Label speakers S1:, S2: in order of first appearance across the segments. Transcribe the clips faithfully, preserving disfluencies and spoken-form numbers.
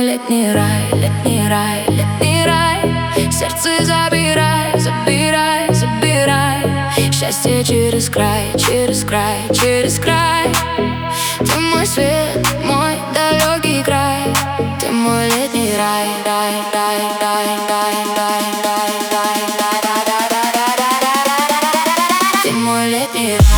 S1: летний рай, летний рай, летний рай. Сердце забирай, забирай, забирай. Счастье через край, через край, через край. Ты мой свет, мой далекий край. Ты мой летний рай, рай, рай, рай, рай, рай, рай, рай, рай, рай, рай, рай, рай. Ты мой летний рай.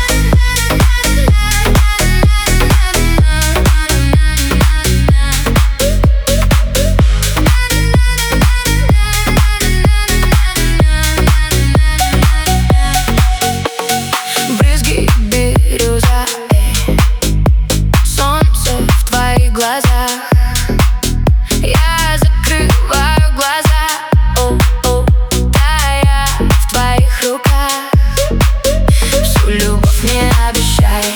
S1: Я закрываю глаза, о, о, тая в твоих руках. Всю любовь мне обещай,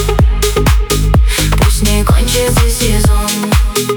S1: пусть не кончится сезон.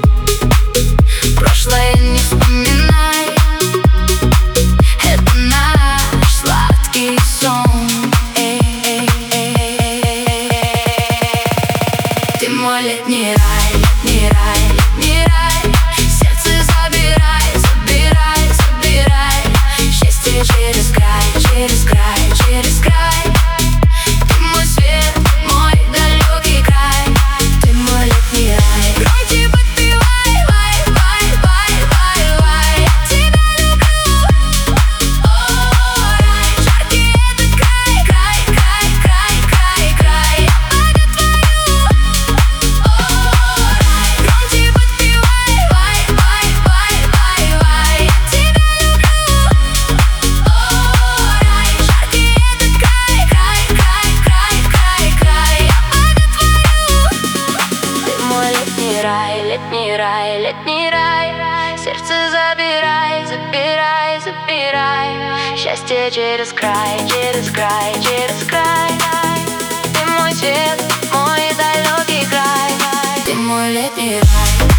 S1: Прошлое не вспоминай, это наш сладкий сон. Эй, эй, эй, эй, эй, эй. Ты мой летний рай, летний рай, летний рай. Сердце забирай, забирай, забирай. Счастье через край, через край, через край. Ты мой свет, мой далекий край. Ты мой летний рай. Громче подпевай, вай, вай, вай, вай, вай. Я тебя люблю, о, рай. Жаркий этот край, край, край, край, край, край. Я память твою, о, рай. Громче подпевай, вай, вай, вай, вай, вай. Я тебя люблю, о, рай. Жаркий этот край, край, край, край, край, край. Я память твою. Ты мой летний рай, летний рай, летний рай. Сердце забирай, забирай, забирай. Счастье через край, через край, через край. Ты мой свет, мой далекий край. Ты мой летний рай.